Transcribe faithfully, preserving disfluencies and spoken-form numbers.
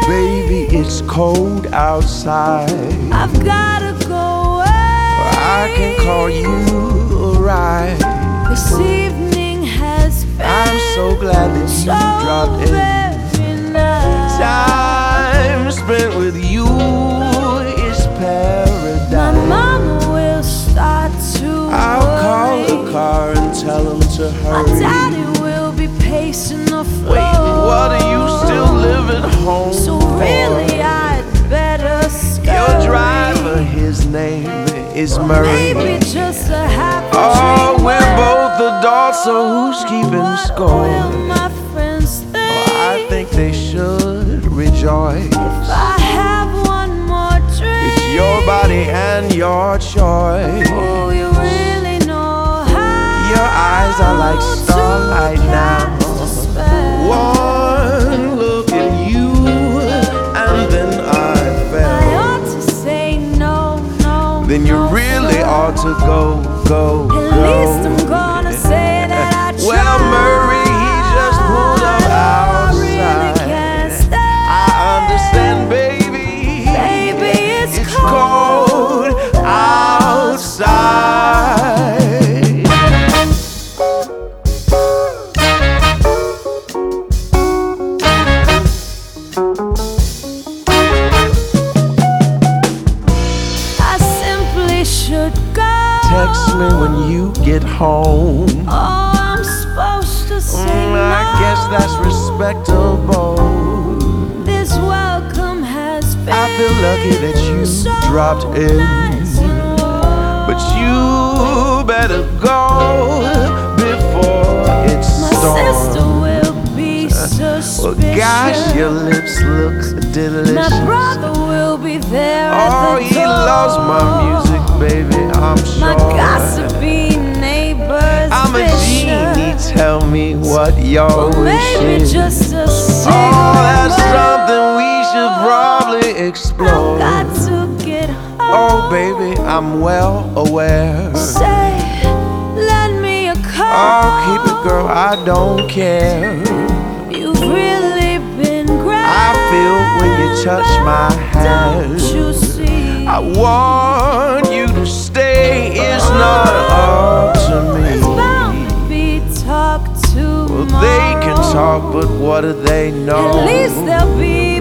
Baby, it's cold outside. I've gotta go away. I can call you a ride. This evening has been I'm so glad that you so dropped in. very nice. Time spent with you is paradise. My mama will start to I'll call worry. the car and tell him to My hurry. daddy will be pacing the floor. Wait, what are you still living home So for? really I'd better scurry. Your driver, his name is Murray. Maybe just a happy Oh, dream. we're both adults, so who's keeping What score? will my friends think? Oh, I think they should rejoice. If I have one more drink. It's your body and your choice. Oh, you really know how. Your eyes are like starlight to now. cast a spell. One look at you, and then I I fell. ought to say no, no. Then you no, really sir. ought to go, go, At go. least I'm gonna say that I tried. Well, Murray, he just pulled up I really outside. can't stay. I understand, baby. Baby, it's, It's cold outside. I simply should go. Text me when you get home. Oh, I'm supposed to say Mm, no. I guess that's respectable. This welcome has been I feel lucky that you so dropped in. nice and warm. But you better go before it's My storm. sister will be suspicious. Well, gosh, your lips look delicious. My brother will be there Oh, at the he door. loves my music, baby, I'm sure. My gossipy neighbors I'm a genie, tell me what your wish Maybe is. just a Oh, that's something we should probably explore. I've got to get home. Oh, baby, I'm well aware. Say, lend me a call. Oh, keep it, girl, I don't care. You've really been great. I feel when you touch my hand. Don't you see? I want you to stay, it's not up to There's me. bound to be talk tomorrow. Well, they can talk, but what do they know? At least there'll be